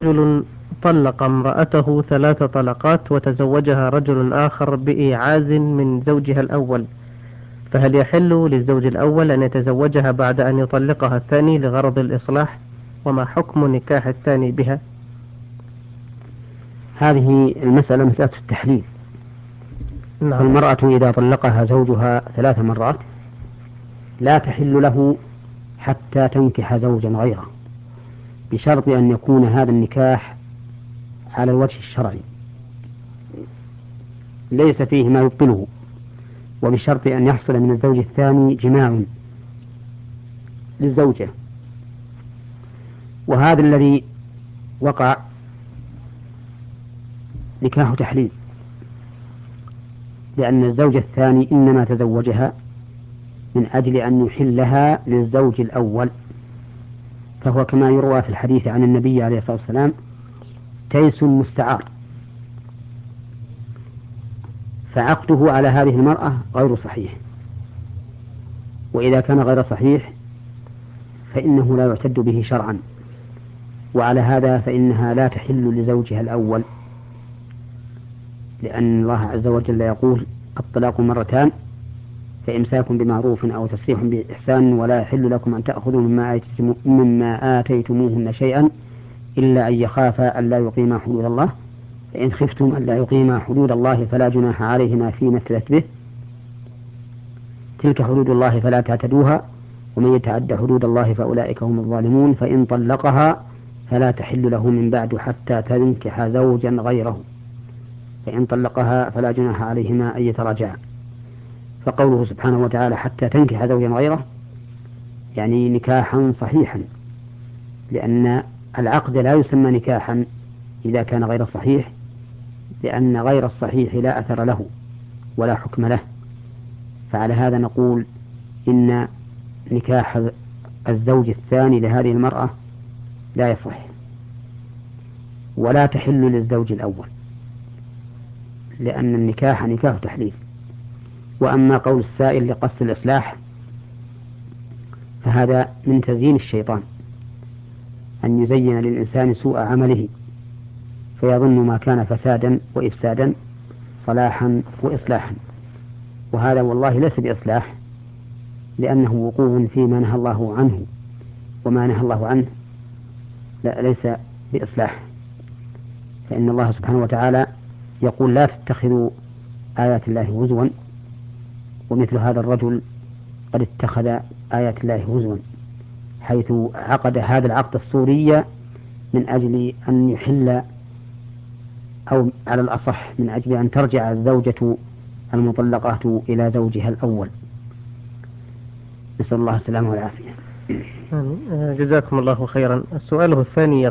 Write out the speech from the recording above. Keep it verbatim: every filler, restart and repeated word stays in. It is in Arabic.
رجل طلق امرأته ثلاث طلقات وتزوجها رجل آخر بإيعاز من زوجها الأول، فهل يحل للزوج الأول أن يتزوجها بعد أن يطلقها الثاني لغرض الإصلاح؟ وما حكم نكاح الثاني بها؟ هذه المسألة مسألة التحليل. نعم. فالمرأة إذا طلقها زوجها ثلاث مرات لا تحل له حتى تنكح زوجا غيره، بشرط أن يكون هذا النكاح على الوجه الشرعي ليس فيه ما يبطله، وبشرط أن يحصل من الزوج الثاني جماع للزوجة. وهذا الذي وقع نكاح تحليل، لأن الزوج الثاني إنما تزوجها من أجل أن يحلها للزوج الأول، فهو كما يروى في الحديث عن النبي عليه الصلاة والسلام تيس مستعار. فعقده على هذه المرأة غير صحيح، وإذا كان غير صحيح فإنه لا يعتد به شرعا، وعلى هذا فإنها لا تحل لزوجها الأول، لأن الله عز وجل يقول الطلاق مرتان فإمساك بمعروف أو تسريح بإحسان، ولا يحل لكم أن تأخذوا مما, آتيتم مما آتيتموهن شيئا إلا أن يخافا ألا يقيما حدود الله، فإن خفتم ألا يقيما حدود الله فلا جناح عليهما فيما افتدت به، تلك حدود الله فلا تعتدوها ومن يتعد حدود الله فأولئك هم الظالمون. فإن طلقها فلا تحل له من بعد حتى تنكح زوجا غيره، فإن طلقها فلا جناح عليهما أن يتراجعا. فقوله سبحانه وتعالى حتى تنكح زوجا غيره يعني نكاحا صحيحا، لأن العقد لا يسمى نكاحا إذا كان غير صحيح، لأن غير الصحيح لا أثر له ولا حكم له. فعلى هذا نقول إن نكاح الزوج الثاني لهذه المرأة لا يصح ولا تحل للزوج الأول، لأن النكاح نكاح تحليل. وأما قول السائل لقصد الإصلاح فهذا من تزيين الشيطان، أن يزين للإنسان سوء عمله فيظن ما كان فسادا وإفسادا صلاحا وإصلاحا، وهذا والله ليس بإصلاح، لأنه وقوع فيما نهى الله عنه، وما نهى الله عنه لا ليس بإصلاح. فإن الله سبحانه وتعالى يقول لا تتخذوا آيات الله هزوا، ومثل هذا الرجل قد اتخذ آيات الله هزوا، حيث عقد هذا العقد الصوري من أجل أن يحل، أو على الأصح من أجل أن ترجع الزوجة المطلقة إلى زوجها الأول. نسأل الله السلامة والعافية. جزاكم الله خيرا. سؤاله الثاني